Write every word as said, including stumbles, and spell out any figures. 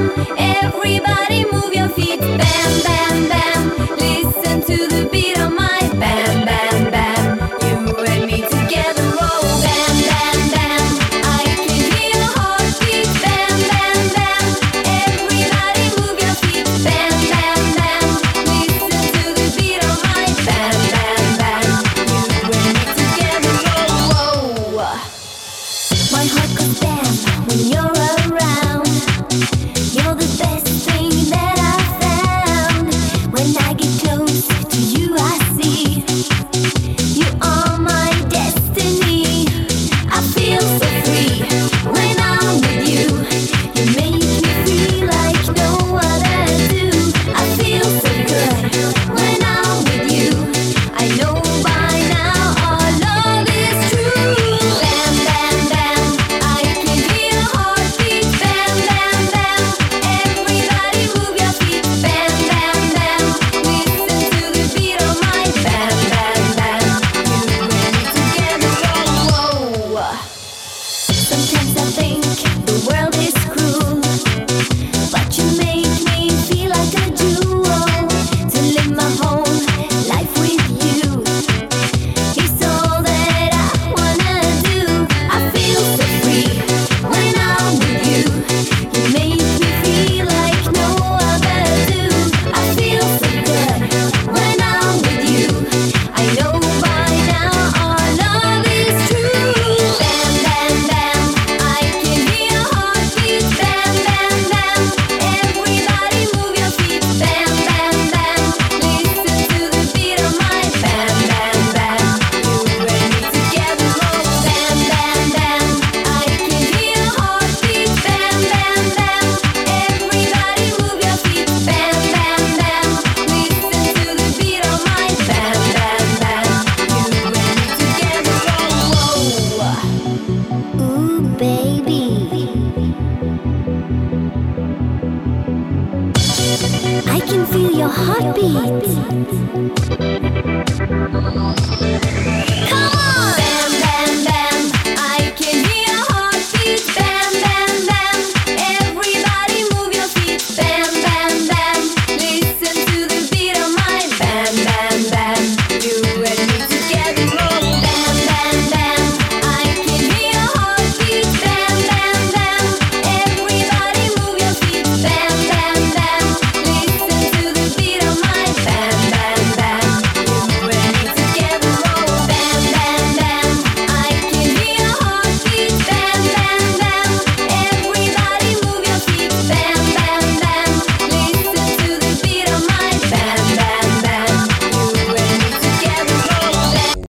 Everybody move your feet, bam, bam, bam. Listen to the beat of my bam, bam, bam. You and me together, oh, bam, bam, bam. I can hear your heartbeat, bam, bam, bam. Everybody move your feet, bam, bam, bam. Listen to the beat of my bam, bam, bam. You and me together, oh, whoa. My heart goes bam when you're around. You're the best thing that I've found. When I get close to you, I see you are my destiny. I feel so free when I'm with you. You make me feel like no other do. I feel so good when I'm with you. I know by now our love is true. Bam, bam, bam. I can hear your heartbeat. Bam, bam, bam. Everybody move your feet. Bam, bam, bam. Listen to the beat of my bam, bam, bam. You and me together, oh, whoa. Sometimes I think the world is cruel, but you make me feel like a jewel. To live my whole life with you is all that I wanna do. I feel so free when I'm with you. You make me feel like no other do. I feel so good when I'm with you. I know by now our love is true. Bam, bam, bam. I can hear your heartbeat. Bam, bam, bam. Everybody move your feet. Bam, bam, bam. Listen to the beat of my bam, bam, bam. You and me together, oh, bam, bam, bam. I can hear your heartbeat. Bam, bam, bam. Everybody move your feet. Bam, bam, bam. Listen to the beat of my bam, bam, bam. You and me together, oh, whoa. Ooh, baby. I can feel your heartbeat.